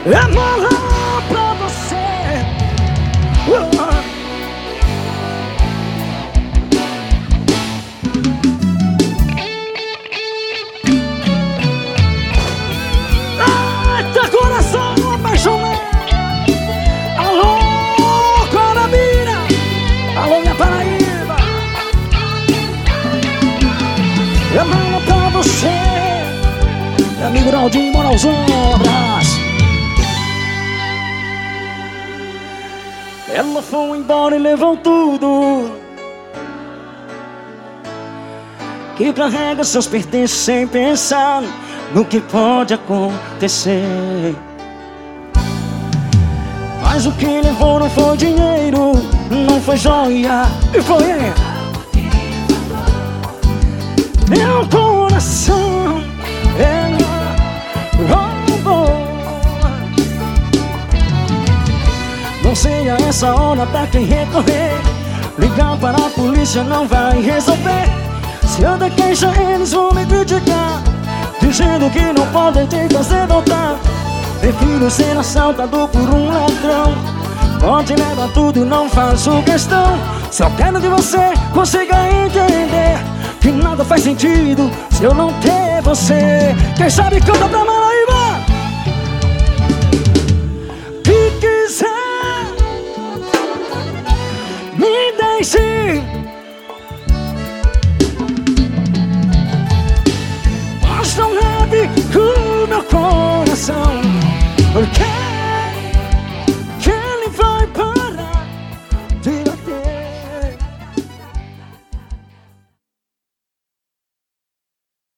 é mala pra você. Eita, coração apaixonado. Alô, Guarabira. Alô, minha Paraíba. É mala pra você. Meu amigo Naldinho, moralzão, um abraço. Ela foi embora e levou tudo que carrega seus pertences sem pensar no que pode acontecer. Mas o que levou não foi dinheiro, não foi joia, e foi meu coração. Ela roubou. Não sei a essa hora pra quem recorrer. Ligar para a polícia não vai resolver. Se eu der queixa eles vão me criticar, dizendo que não podem te fazer voltar. Prefiro ser assaltado por um ladrão. Pode levar tudo, não faço questão. Só quero que você consiga entender que nada faz sentido se eu não ter você. Quem sabe canta pra mais.